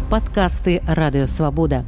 Падкасты Радыё Свабода.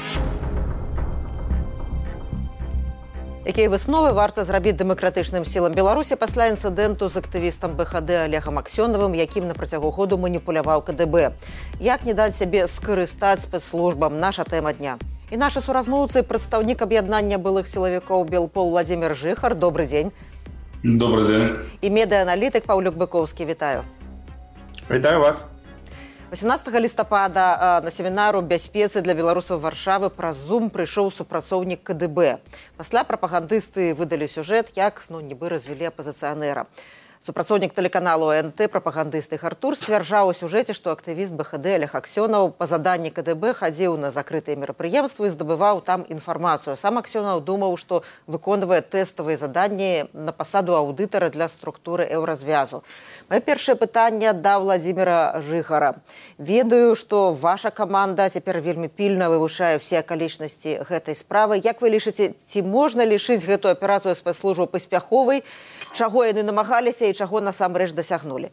Якія высновы варта зрабіць дэмакратычным сілам Беларусі пасля інцыдэнту з актывістам БХД Олегам Аксёнавым, якім на працягу году маніпуляваў КДБ? Як не даць сябе скарыстаць спецслужбам? Наша тэма дня. І нашы суразмоўцы, прадстаўнік аб'яднання былых сілавікоў Белпол Владзімир Жыхар. Добрый дзень. Добрый дзень. І медыааналітык Паўлюк Быкоўскі. Вітаю. Вітаю вас. 18 лістапада на семінару бяспецы для беларусаў Варшавы праз Zoom прыйшоў супрацоўнік КДБ. Пасля прапагандысты выдалі сюжэт, як нібы развялі апазіцыянэра. Супрацоўнік тэлеканалу ОНТ, прапагандыст Ігор Тур, сцвярджаў у сюжэце, што актывіст БХД Олег Аксёнаў па заданні КДБ хадзіў на закрытыя мерапрыемствы і здабываў там інфармацыю. Сам Аксёнаў думаў, што выконвае тэставыя заданні на пасаду аўдытара для структуры еўразвязу. Маё першае пытанне да Владзіміра Жыхара. Ведаю, што ваша каманда цяпер вельмі пільна вывучае ўсе акалічнасці гэтай справы. Як вы лічыце, ці можна лічыць гэтую аперацыю спецслужбы паспяховай? Чаго яны намагаліся і чаго насамрэч дасягнулі?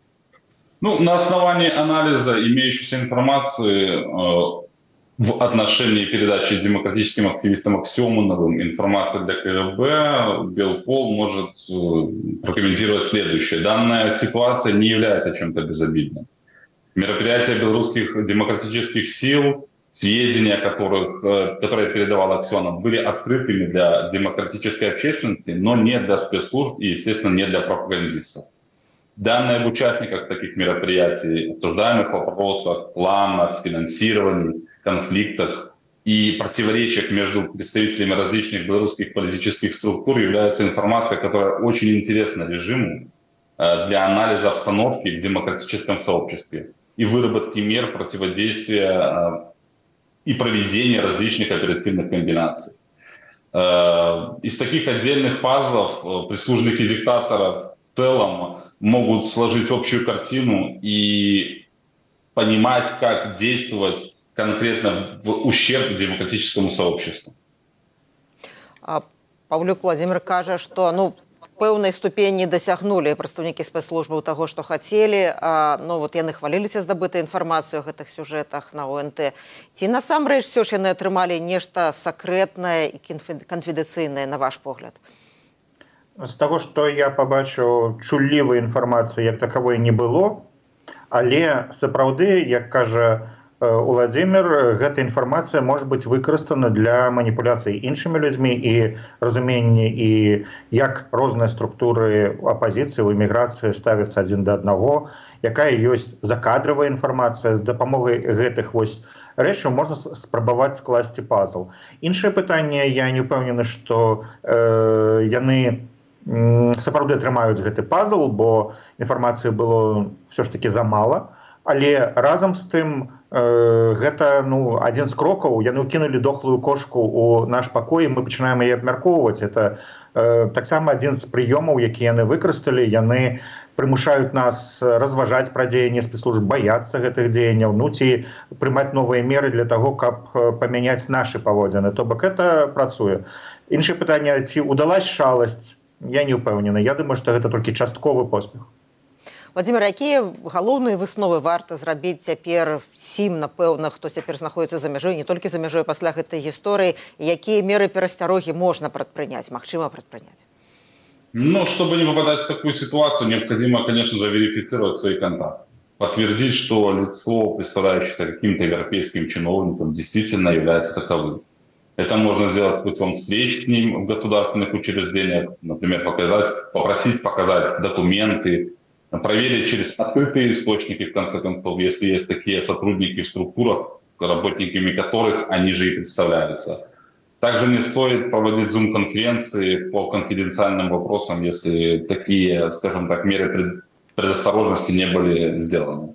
На основании анализа имеющейся информации в отношении передачи демократическим активистам Аксёновым информации для КГБ, Белпол может прокомментировать следующее. Данная ситуация не является чем-то безобидным. Мероприятия белорусских демократических сил, сведения, которые передавал Аксёнов, были открытыми для демократической общественности, но не для спецслужб и, естественно, не для пропагандистов. Данные об участниках таких мероприятий, обсуждаемых вопросах, планах, финансировании, конфликтах и противоречиях между представителями различных белорусских политических структур являются информацией, которая очень интересна режиму для анализа обстановки в демократическом сообществе и выработки мер противодействия и проведения различных оперативных комбинаций. Из таких отдельных пазлов прислужники диктаторов в целом могут сложить общую картину и понимать, как действовать конкретно в ущерб демократическому сообществу. Паўлюк Владзімир кажа, што пэўнай ступені дасягнулі прадстаўнікі спецслужбаў таго, што хацелі. Яны хваліліся здабытай інфармацыю ў гэтых сюжэтах на ОНТ. Ці насамрэч ўсё ж яны атрымалі нешта сакрэтнае і канфідэнцыйнае, на ваш погляд? З таго, што я пабачыў, чуллівай інфармацыі як такавой не было, але сапраўды, як кажа Владзімир, гэта інфармацыя можа быць выкарыстана для маніпуляцый іншымі людзьмі і разуменні, і як розныя структуры апазіцыі ў эміграцыі ставяцца адзін да аднаго, якая ёсць закадравая інфармацыя. З дапамогай гэтых рэчаў можна спрабаваць скласці пазл. Іншае пытанне, я не ўпэўнены, што яны сапраўды атрымаюць гэты пазл, бо інфармацыі было ўсё ж такі замала. Але разам з тым гэта адзін з крокаў. Яны ўкінулі дохлую кошку ў наш пакой, і мы пачынаем яе абмяркоўваць. Это таксама адзін з прыёмаў, які яны выкарысталі. Яны прымушаюць нас разважаць пра дзеянні спецслужб, баяцца гэтых дзеянняў, ці прымаць новыя меры для таго, каб памяняць нашы паводзіны. То бок гэта працуе. Іншае пытанне, ці ўдалась шаласць, я не ўпэўнены. Я думаю, што гэта толькі частковы поспех. Владзімир, якія галоўныя высновы варта зрабіць цяпер сім, напэўна, хто цяпер знаходзіцца за мяжой, не толькі за мяжой, пасля гэтай гісторыі, якія меры перасцярогі можна прадпрыняць, магчыма прадпрыняць? Чтобы не попадать в такую ситуацию, необходимо, конечно же, верифицировать свои контакты. Подтвердить, что лицо, представляющееся каким-то европейским чиновником, действительно является таковым. Это можно сделать путем встреч с ним в государственных учреждениях, например, попросить показать документы, проверить через открытые источники, в конце концов, если есть такие сотрудники в структурах, работниками которых они же и представляются. Также не стоит проводить зум-конференции по конфиденциальным вопросам, если такие, скажем так, меры предосторожности не были сделаны.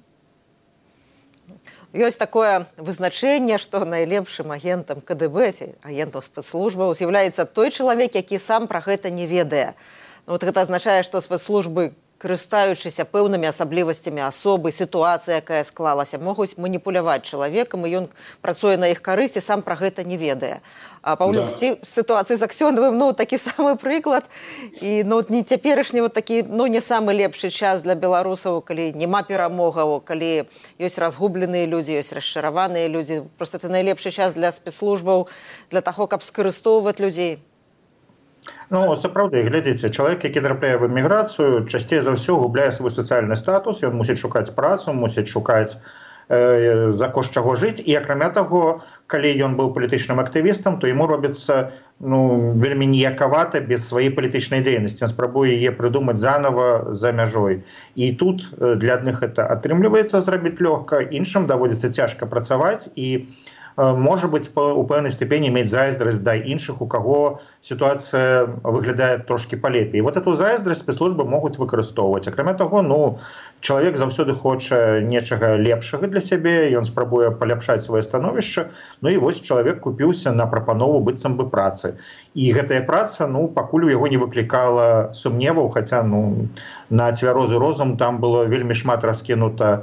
Ёсць такое вызначэнне, што найлепшым агентам КДБ, ці агентам спецслужбаў, з'яўляецца той чалавек, які сам пра гэта не ведае. Гэта азначае, што спецслужбы карыстаючыся пэўнымі асаблівасцямі асобы, сітуацыя, якая склалася, могуць маніпуляваць чалавекам, і ён працуе на іх карысць і сам пра гэта не ведае. А Паўлюк, ці сітуацыі з Аксёновым, такі самы прыклад, і не цяперашні такі, не самы лепшы час для беларусаў, калі няма перамогаў, калі ёсць разгубленыя людзі, ёсць расчараваныя людзі. Проста это найлепшы час для спецслужбаў, для таго, каб скарыстоўваць людзей. Сапраўды, глядзіце, чалавек, які трапляе в эміграцыю, часцей за ўсё губляе свой сацыяльны статус, ён мусіць шукаць працу, мусіць шукаць за кошт чаго жыць, і акрамя таго, калі ён быў палітычным актывістам, то яму робіцца вельмі ніякавата без сваёй палітычнай дзейнасці. Ён спрабуе яе прыдумаць занова за мяжой. І тут для адных это атрымліваецца зрабіць лёгка, іншым даводзіцца цяжка працаваць і можа быць у пэўнай ступені мець зайздрасць да іншых, у каго сітуацыя выглядае трошкі палепей. І эту зайздрасць спецслужбы могуць выкарыстоўваць. Акрамя таго, чалавек заўсёды хоча нечага лепшага для сябе, ён спрабуе паляпшаць сваё становішча, і вось чалавек купіўся на прапанову быццам бы працы. І гэтая праца, пакуль у яго не выклікала сумневаў, хаця, на цвярозы розум там было вельмі шмат раскінута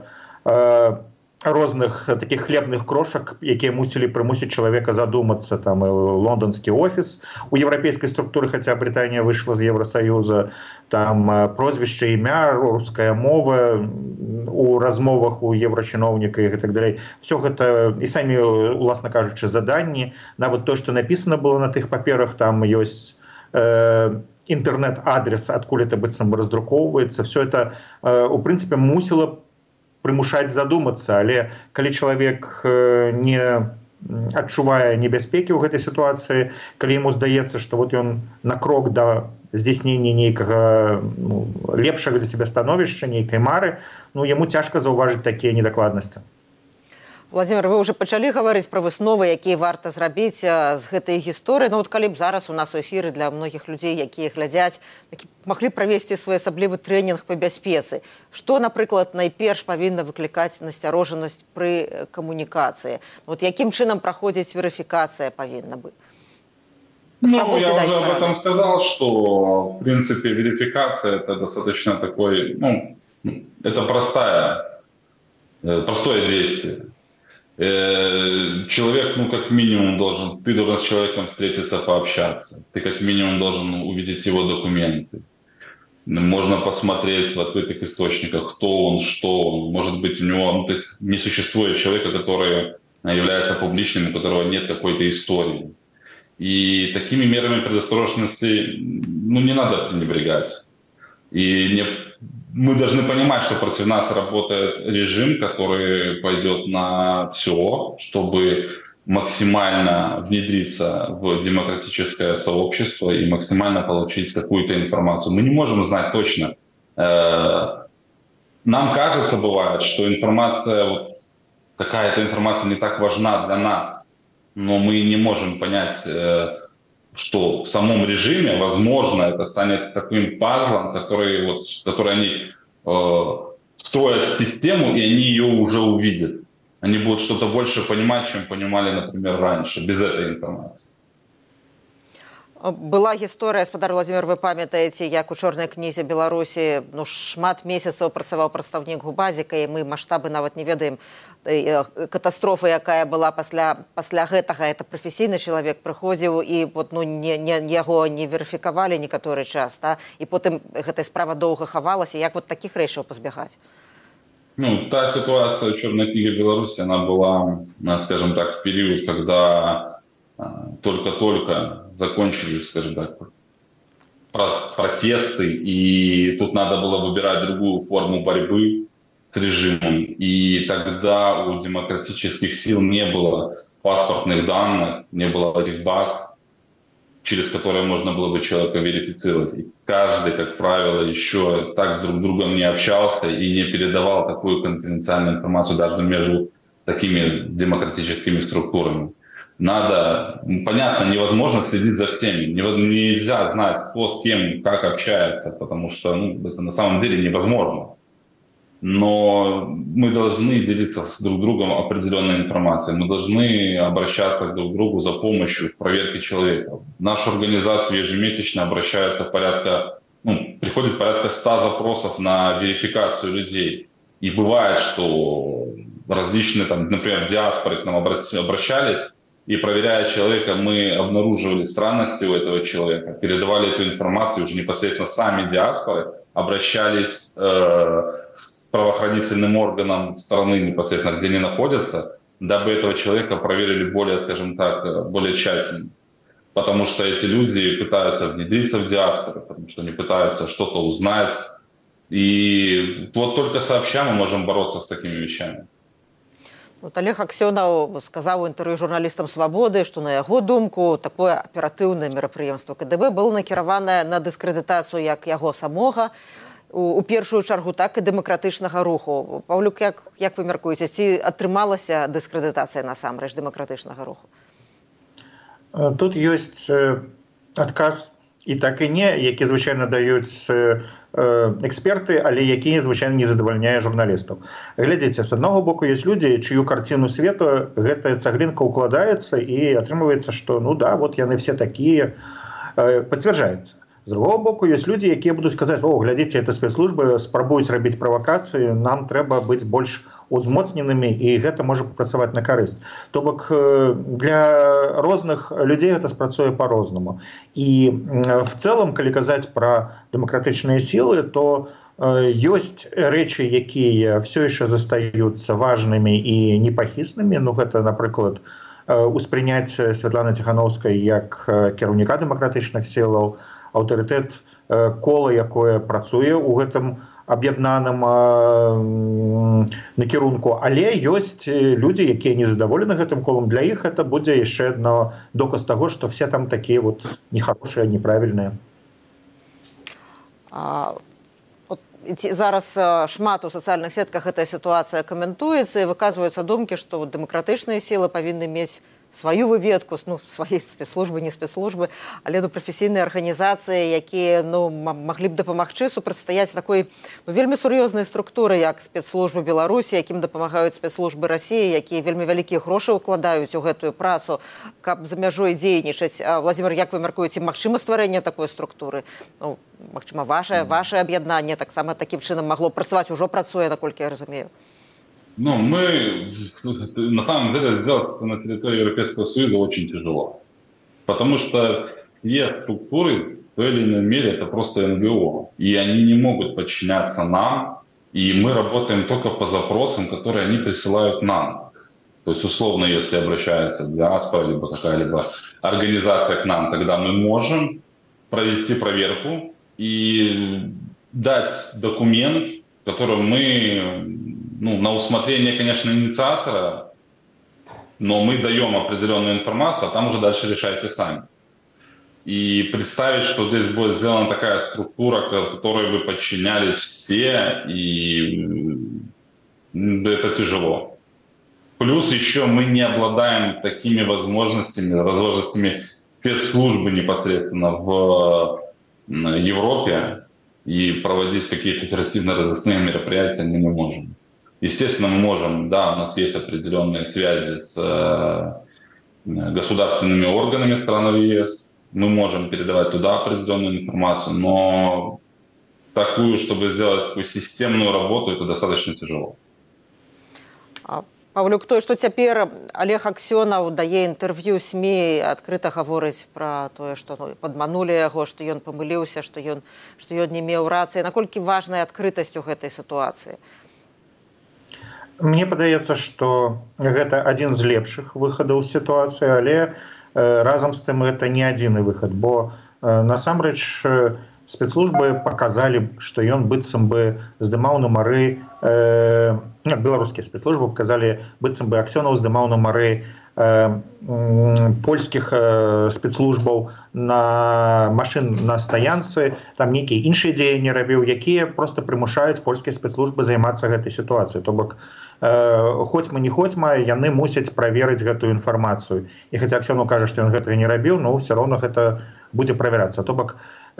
розных таких хлебных крошак, якія мусілі прымусіць чалавека задумацца. Там лондонскі офіс у еўрапейскай структуры, хаця Брытанія выйшла з Еўрасаюза, там прозвішча, імя, руская мова у размовах у еўрачыноўніка і так далей. Все гэта, і самі, уласна кажучы, заданні, нават то, што напісана было на тых паперах, там ёсць інтэрнэт-адрес, адкуль это быццам раздрукоўваецца. Все это, у прынцыпе, мусіла прымушаць задумацца, але калі чалавек не адчувае небяспекі ў гэтай сітуацыі, калі яму здаецца, што ён на крок да здзяйснення нейкага лепшага для сябе становішча, нейкай мары, яму цяжка заўважыць такія недакладнасці. Владимир, вы уже пачалі гаварыць пра высновы, якія варта зрабіць з гэтай гісторыі. Калі б зараз у нас у эфіры для многіх людзей, якія глядзяць, маглі правесці своеасаблівы трэнінг па бяспецы. Што, напрыклад, найперш павінна выклікаць насцярожанасць пры камунікацыі? Якім чынам праходзіць верыфікацыя павінна быць? Я уже об этом сказал, что, в принципе, верификация – это достаточно такой, это простое действие. Человек, как минимум, ты должен с человеком встретиться, пообщаться. Ты как минимум должен увидеть его документы. Можно посмотреть в открытых источниках, кто он, что он. Может быть, у него, то есть не существует человека, который является публичным, у которого нет какой-то истории. И такими мерами предосторожности, не надо пренебрегать. И мы должны понимать, что против нас работает режим, который пойдет на все, чтобы максимально внедриться в демократическое сообщество и максимально получить какую-то информацию. Мы не можем знать точно. Нам кажется, бывает, что какая-то информация не так важна для нас, но мы не можем понять, что в самом режиме, возможно, это станет таким пазлом, который они строят в систему, и они ее уже увидят. Они будут что-то больше понимать, чем понимали, например, раньше, без этой информации. Была гісторыя, спадар Владимир, вы памятаеце, як у чорнай кнізе Беларусі шмат месяцаў працаваў прадстаўнік Губазіка, і мы маштабы нават не ведаем катастрофы, якая была пасля гэтага. Это прафесійны чалавек прыходзіў, і яго не верыфікавалі некаторы час, і потым гэтая справа доўга хавалася. Як такіх рэчаў пазбягаць? Та ситуация в черной книге Беларуси, она была, скажем так, в период, когда только-только закончились, скажем так, протесты, и тут надо было выбирать другую форму борьбы с режимом. И тогда у демократических сил не было паспортных данных, не было этих баз, через которые можно было бы человека верифицировать. И каждый, как правило, еще так с друг другом не общался и не передавал такую конфиденциальную информацию даже между такими демократическими структурами. Понятно, невозможно следить за всеми. Нельзя знать, кто с кем, как общается, потому что это на самом деле невозможно. Но мы должны делиться с друг другом определенной информацией. Мы должны обращаться друг к другу за помощью в проверке человека. В нашу организацию ежемесячно обращается порядка приходит порядка 100 запросов на верификацию людей. И бывает, что различные, там, например, диаспоры к нам обращались, и проверяя человека, мы обнаруживали странности у этого человека, передавали эту информацию уже непосредственно сами диаспоры, обращались к правоохранительным органам страны непосредственно, где они находятся, дабы этого человека проверили более, скажем так, более тщательно. Потому что эти люди пытаются внедриться в диаспору, потому что они пытаются что-то узнать. И вот только сообща мы можем бороться с такими вещами. Вот Олег Аксёнаў сказаў у інтэрв'ю журналістам «Свабоды», што на яго думку такое аператыўнае мерапрыемства КДБ было накіраванае на дыскрэдытацыю як яго самога, у першую чаргу, так і дэмакратычнага руху. Паўлюк, як вы мяркуеце, ці атрымалася дыскрэдытацыя насамрэч дэмакратычнага руху? Тут ёсць адказ і так і не, які звычайна даюць эксперты, але які звычайна не задавальняе журналістаў. Глядзіце, з аднаго боку ёсць людзі, чыю карціну свету гэтая цаглінка укладаецца і атрымліваецца, што ну да, вот яны все такія, пацвярджаецца. З другого боку ёсць людзі, якія будуць казаць: о, глядзіце, это спецслужбы спрабуюць рабіць правакацыі, нам трэба быць больш узмоцненымі, і гэта можа папрацаваць на карысць. То бок для розных людзей гэта спрацуе по-рознаму. І в цэлым, калі казаць пра дэмакратычныя сілы, то ёсць рэчы, якія ўсё яшчэ застаюцца важнымі і непахіснымі. Ну гэта, напрыклад, успрыняць Святланы Ціханаўскай як кіраўніка дэмакратычных сілаў, аўтарытэт кола, якое працуе ў гэтым аб'яднаным накірунку. Але ёсць людзі, якія незадаволены гэтым колам. Для іх это будзе яшчэ адно доказ таго, што все там такія вот нехарошыя, неправільныя. Зараз шмат у сацыяльных сетках гэтая сітуацыя каментуецца і выказваюцца думкі, што дэмакратычныя сілы павінны мець сваю выведку, ну, свае спецслужбы, не спецслужбы, але прафесійныя арганізацыі, якія маглі б дапамагчы супрацьстаяць такой вельмі сур'ёзнай структуры, як спецслужбы Беларусі, якім дапамагаюць спецслужбы Расіі, якія вельмі вялікія грошы ўкладаюць у гэтую працу, каб за мяжой дзейнічаць. Владзімир, як вы мяркуеце, магчыма стварэнне такой структуры? Ну, магчыма, ваше аб'яднанне таксама такім чынам магло працаваць, ужо працуе, наколькі я разумею. Ну, на самом деле, сделать это на территории Европейского Союза очень тяжело. Потому что те структуры, в той или иной мере, это просто НГО. И они не могут подчиняться нам. И мы работаем только по запросам, которые они присылают нам. То есть, условно, если обращается диаспора, либо какая-либо организация к нам, тогда мы можем провести проверку и дать документ, которым мы... на усмотрение, конечно, инициатора, но мы даем определенную информацию, а там уже дальше решайте сами. И представить, что здесь будет сделана такая структура, которой бы подчинялись все, это тяжело. Плюс еще мы не обладаем такими возможностями спецслужбы непосредственно в Европе, и проводить какие-то оперативно-розыскные мероприятия мы не можем. Естественно, мы можем, да, у нас есть определенные связи с государственными органами стран ЕС, мы можем передавать туда определенную информацию, но такую, чтобы сделать такую системную работу, это достаточно тяжело. Павлюк, той, што цяпер Олег Аксёнаў дае інтэрв'ю СМІ, адкрыта гаворыць пра тое, што падманулі яго, што ён памыліўся, што ён не меў рацыі. Наколькі важная адкрытасць у гэтай сітуацыі? Мне падаецца, што гэта адзін з лепшых выхадаў сітуацыі, але разам з тым гэта не адзіны выхад, бо насамрэч спецслужбы паказалі, што ён быццам бы здымаў нумары, беларускія спецслужбы паказалі, быццам бы Аксёнаў здымаў нумары польскіх спецслужбаў на машын на стаянцы, там нейкія іншыя дзеянні рабіў, якія проста прымушаюць польскія спецслужбы займацца гэтай сітуацыяй. То бок, хоць-ма не хоць-ма, яны мусяць праверыць гэтую інфармацыю. І хаця Аксёнаў кажа, што ён гэтага не рабіў, но ўсё роўна гэта будзе правярацца. То бок,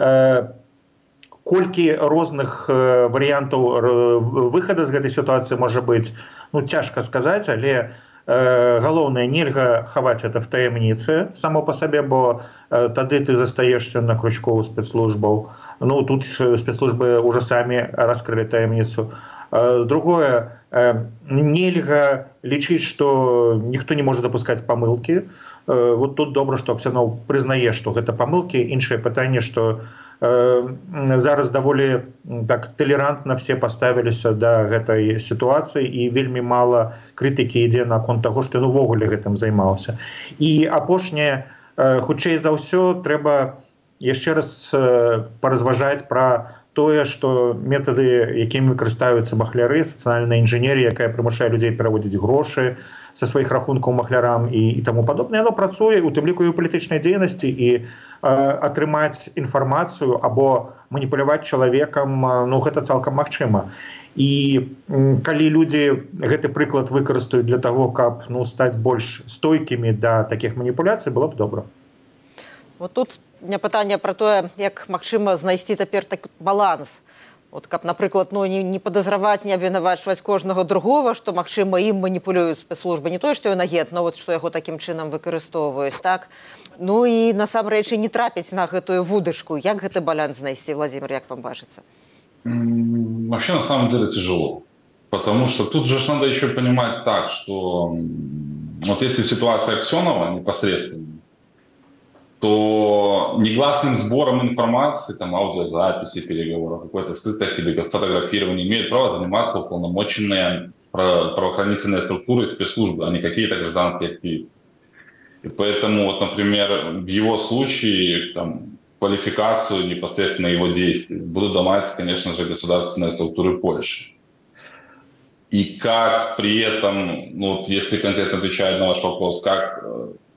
колькі розных варыянтаў выхада з гэтай сітуацыі можа быць, цяжка сказаць, але галоўнае, нельга хаваць это в таямніцы само па сабе, бо тады ты застаешся на кручку у спецслужбаў. Ну, тут спецслужбы уже сами раскрыли таемницу. Другое, нельга лічыць, што ніхто не можа дапускаць памылкі. Вот тут добра, што Аксёнов прызнае, што гэта памылкі. Іншае пытанне, што зараз даволі так талерантна все паставіліся да гэтай сітуацыі і вельмі мала крытыкі ідзе наконт таго, што ён увогуле гэтым займаўся. І апошняе, хутчэй за ўсё, трэба яшчэ раз паразважаць пра тое, што метады, якімі карыстаюцца махляры, сацыяльная інжынерія, якая прымушае людзей пераводзіць грошы са сваіх рахункаў махлярам і таму падобнае, яно працуе, у тым ліку і ў палітычнай дзейнасці, і атрымаць інфармацыю або маніпуляваць чалавекам, ну, гэта цалкам магчыма. І калі людзі гэты прыклад выкарыстаюць для таго, каб, ну, стаць больш стойкімі да такіх маніпуляцый, было б добра. Вот тут у меня пытанне про тое, як магчыма знайсці цяпер такі баланс. Вот, каб, напрыклад, ну, не падазраваць, не абвінавачваць кожнага другого, што, магчыма, ім маніпулююць спецслужбы. Не тое, што ён агент, но вот што яго такім чынам выкарыстоўваюць, так? Ну і насамрэч і не трапіць на гэтую вудачку. Як гэты баланс знайсці, Владимир, як вам бачыцца? Вообще, на самом деле, тяжело. Потому что тут же надо еще понимать так, что вот если ситуация Аксёнова непосредственно, то негласным сбором информации, там, аудиозаписи, переговоров, какой-то скрытой или фотографирования имеют право заниматься уполномоченные правоохранительные структуры и спецслужбы, а не какие-то гражданские активисты. И поэтому, вот, например, в его случае там, квалификацию непосредственно его действий будут давать, конечно же, государственные структуры Польши. И как при этом, ну, вот, если конкретно отвечать на ваш вопрос, как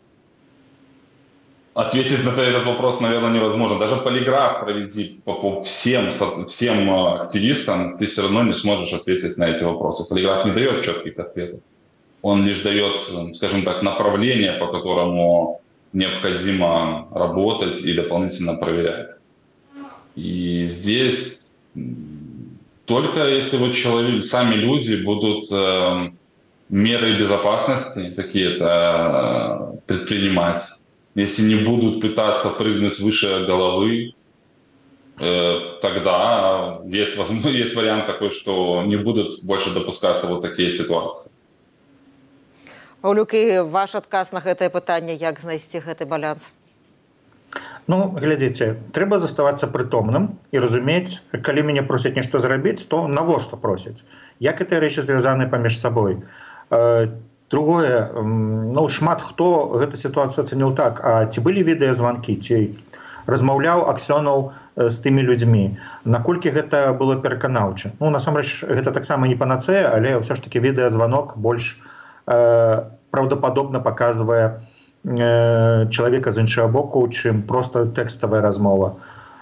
ответить на этот вопрос, наверное, невозможно. Даже полиграф проведи по всем активистам, ты все равно не сможешь ответить на эти вопросы. Полиграф не дает четких ответов. Он лишь дает, скажем так, направление, по которому необходимо работать и дополнительно проверять. И здесь только если вот сами люди будут меры безопасности какие-то предпринимать, если не будут пытаться прыгнуть выше головы, тогда есть вариант такой, что не будут больше допускаться вот такие ситуации. Паўлюк, і ваш адказ на гэтае пытанне, як знайсці гэты баланс? Ну, глядзіце, трэба заставацца прытомным і разумець, калі мяне просяць нешта зрабіць, то навошта просяць? Як гэтыя рэчы звязаны паміж сабой? Другое, ну, шмат хто гэту сітуацыю ацаніў так, а ці былі відэазванкі, ці размаўляў Аксёнов з тымі людзьмі, наколькі гэта было пераканаўча. Ну, насамрэч, гэта таксама не панацэя, але ўсё ж такі відэазванок больш праўдападобна паказвае чалавека з іншага боку, чым проста тэкставая размова.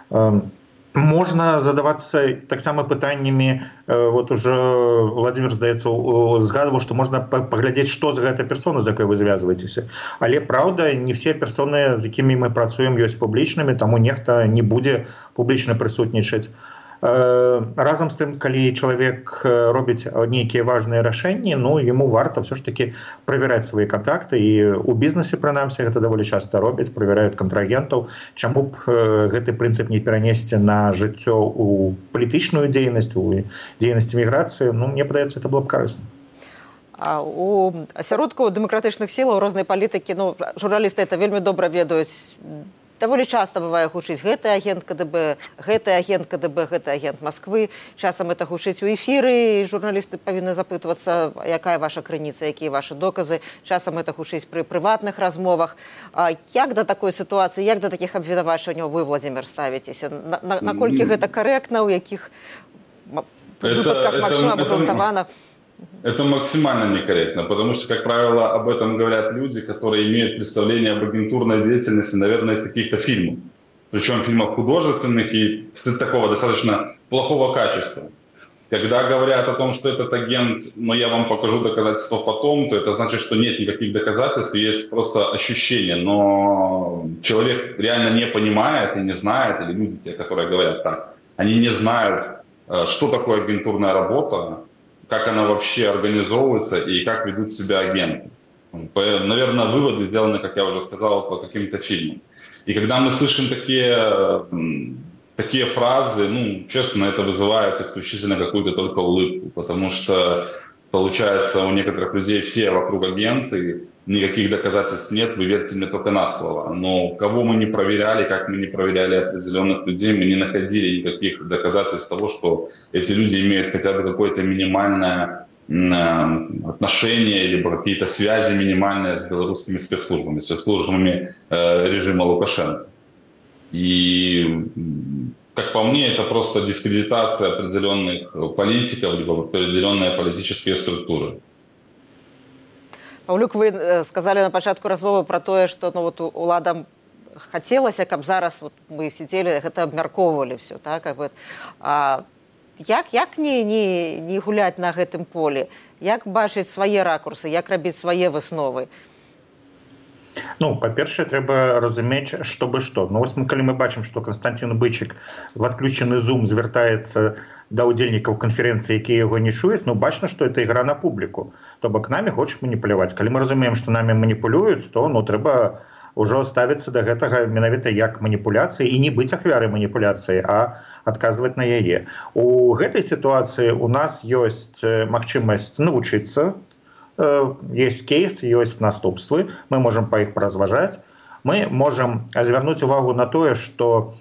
Можна задавацца таксама пытаннямі, вот уже Владимир, здаецца, згадваў, што можна паглядзець, што з гэтай персоны, з якой вы звязваецеся. Але, праўда, не все персоны, з якімі мы працуем, ёсць публічнымі, таму нехта не будзе публічна прысутнічаць. Разам з тым, калі чалавек робіць нейкія важныя рашэнні, ну, яму варта ўсё ж такі правяраць свае кантакты, і ў бізнесе, прынамсі, гэта даволі часта робяць, правяраюць кантрагентаў. Чаму б гэты прынцып не перанесці на жыццё ў палітычную дзейнасць, у дзейнасць міграцыі? Ну, мне падаецца, это было б карысна. А у асяродку дэмакратычных сілаў рознай палітыкі, ну, журналісты это вельмі добра ведаюць. Даволі часта бывае гучыць гэты агент КДБ, гэты агент КДБ, гэты агент Москвы. Часам это гучыць у эфіры, і журналісты павінны запытвацца, якая ваша крыніца, якія вашы доказы. Часам это гучыць пры прыватных размовах. Як да такой сітуацыі, як да такіх абвінавачванняў вы, Владимир, ставіцеся? Наколькі гэта карэктна, у якіх выпадках магчыма абгрунтавана? Это максимально некорректно, потому что, как правило, об этом говорят люди, которые имеют представление об агентурной деятельности, наверное, из каких-то фильмов. Причем фильмов художественных и такого достаточно плохого качества. Когда говорят о том, что этот агент, но я вам покажу доказательства потом, то это значит, что нет никаких доказательств, есть просто ощущение. Но человек реально не понимает и не знает, или люди, те, которые говорят так, они не знают, что такое агентурная работа, как она вообще организовывается и как ведут себя агенты. Наверное, выводы сделаны, как я уже сказал, по каким-то фильмам. И когда мы слышим такие такие фразы, честно, это вызывает исключительно какую-то только улыбку, потому что, получается, у некоторых людей все вокруг агенты, никаких доказательств нет, вы верьте мне только на слово. Но кого мы не проверяли, как мы не проверяли определенных людей, мы не находили никаких доказательств того, что эти люди имеют хотя бы какое-то минимальное отношения, либо какие-то связи минимальные с белорусскими спецслужбами, с спецслужбами режима Лукашенко. И, как по мне, это просто дискредитация определенных политиков, либо определенные политические структуры. Паўлюк, вы сказали на пачатку размовы про тое, што уладам хацелася, каб зараз мы сидзелі, гэта абмяркоўвалі все, так? Як не гуляць на гэтым полі? Як бачыць свае ракурсы, як рабіць свае высновы? Па-першае, трэба разумець, што бы што. Калі мы бачым, што Константин Бычик в адключены Zoom звяртаецца да ўдзельнікаў канферэнцыі, якія яго не чуюць, бачна, што это ігра на публіку. То бок намі хочуць маніпуляваць. Калі мы разумеем, што намі маніпулююць, то трэба ўжо ставіцца да гэтага менавіта як маніпуляцыі і не быць ахвярай маніпуляцыі, а адказваць на яе. У гэтай сітуацыі у нас ёсць магчымасць навучыцца, ёсць кейс, ёсць наступствы, мы можам па іх паразважаць, мы можам звярнуць увагу на тое, што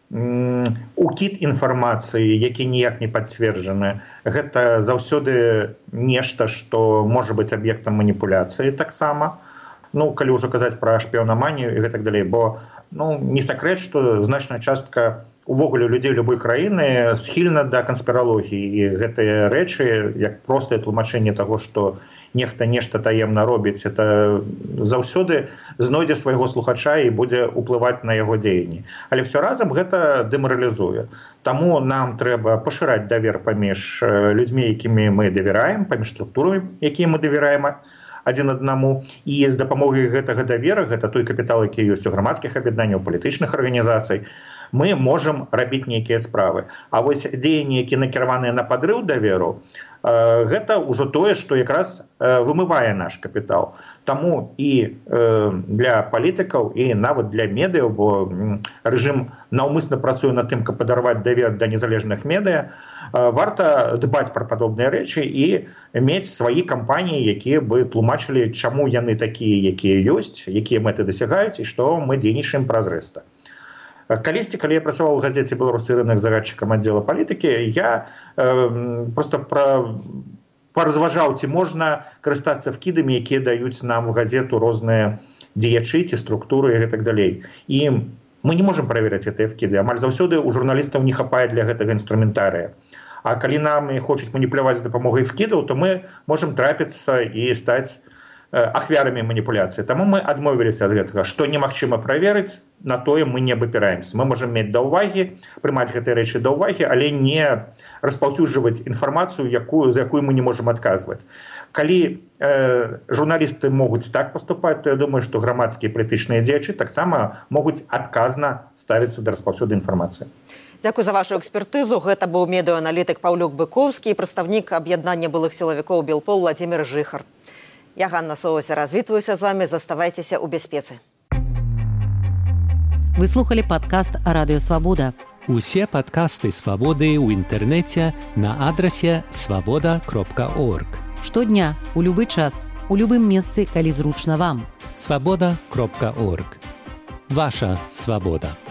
укід інфармацыі, які ніяк не пацверджаны, гэта заўсёды нешта, што можа быць аб'ектам маніпуляцыі таксама. Калі ўжо казаць пра шпіёнаманію і гэтак далей, бо не сакрэт, што значная частка увогуле людзей любой краіны схільна да канспіралогіі, і гэтыя рэчы, як простае тлумачэнне таго, што нехта нешта таемна робіць, это заўсёды знойдзе свайго слухача і будзе ўплываць на яго дзеянні. Але все разам гэта дэмаралізуе. Таму нам трэба пашыраць давер паміж людзьмі, якімі мы давяраем, паміж структурамі, якія мы давяраем адзін аднаму, і з дапамогай гэтага давера, гэта той капітал, які ёсць у грамадскіх аб'яднанняў, палітычных арганізацый, мы можам рабіць нейкія справы. А вось дзеянні, які накіраваныя на падрыў даверу, гэта ўжо тое, што якраз вымывае наш капітал. Таму і для палітыкаў, і нават для медыяў, бо рэжым наўмысна працуе над тым, каб падарваць давер да незалежных медыа, варта дбаць пра падобныя рэчы і мець свае кампаніі, якія бы тлумачылі, чаму яны такія, якія ёсць, якія мэты дасягаюць, і што мы дзейнічаем празрыста. Калісьці, калі я працаваў у газеце «Беларусі рынак» загадчыкам аддзела палітыкі, я проста паразважаў, ці можна карыстацца вкідамі, якія даюць нам у газету розныя дзеячы ці структуры і гэтак далей. І мы не можам праверыць гэтыя вкіды. Амаль заўсёды у журналістаў не хапае для гэтага інструментарыя. А калі нам хочуць маніпуляваць з дапамогай вкідаў, то мы можам трапіцца і стаць ахвярамі маніпуляцыі. Таму мы адмовіліся ад гэтага. Што немагчыма праверыць, на тое мы не абапіраемся. Мы можам мець да ўвагі, прымаць гэтыя рэчы да ўвагі, але не распаўсюджваць інфармацыю, за якую мы не можам адказваць. Калі журналісты могуць так паступаць, то я думаю, што грамадскія палітычныя дзеячы таксама могуць адказна ставіцца да распаўсюду інфармацыі. Дзякуй за вашу экспертызу. Гэта быў медыааналітык Паўлюк Быковскі і прадстаўнік аб'яднання былых сілавікоў Белпол Владзімір Жыхар. Я Ганна Соўся, развітваюся з вами. Заставайцеся ў бяспецы. Вы слухали падкаст «Радыё Свабода». Усе падкасты «Свабоды» ў інтэрнэце на адрасе свабода.орг. Штодня, у любы час, у любым месцы, калі зручна вам. Свабода.орг. Ваша свабода.